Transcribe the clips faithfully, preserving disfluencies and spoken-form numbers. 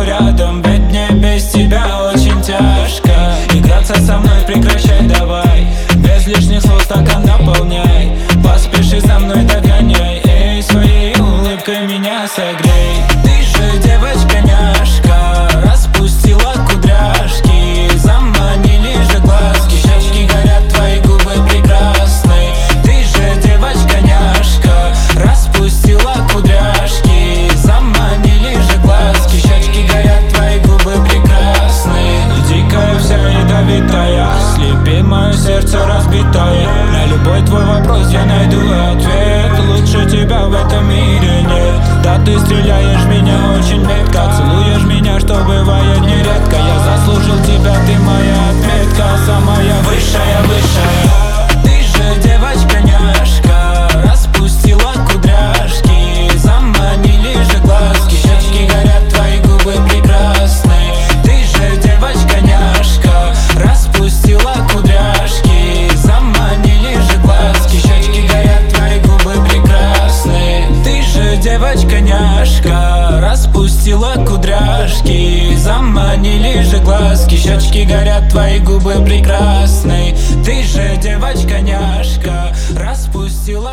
рядом, ведь мне без тебя очень тяжко. Играться со мной прекращай давай, без лишних слов стакан наполняй. Поспеши за мной, догоняй, эй, своей улыбкой меня согрей. Ты же девочка-няшка, распустила кудряшки, заманили же глазки, щечки горят, твои губы прекрасны. Ты же девочка-няшка, распустила кудряшки, заманили же глазки, щечки горят, твои губы прекрасны. Дикая вся ядовитая, слепи мое сердце разбитое. На любой твой вопрос я найду ответ, лучше тебя в этом мире нет. Да ты стреляешь в меня очень метко, целуешь меня, что бывает нередко. Я заслужил тебя, ты моя отметка, самая высшая, высшая. Ты же девочка-няшка, распустила кудряшки, заманили же глазки, щечки горят, твои губы прекрасны. Ты же девочка-няшка, распустила кудряшки, заманили же глазки, щечки горят, твои губы прекрасны. Ты же девочка-няшка, распустила кудряшки, заманили же глазки, щечки горят, твои губы прекрасны. Ты же девочка-няшка, распустила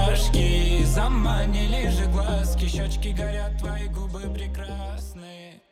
кудряшки, заманили же глазки, щечки горят, твои губы прекрасны.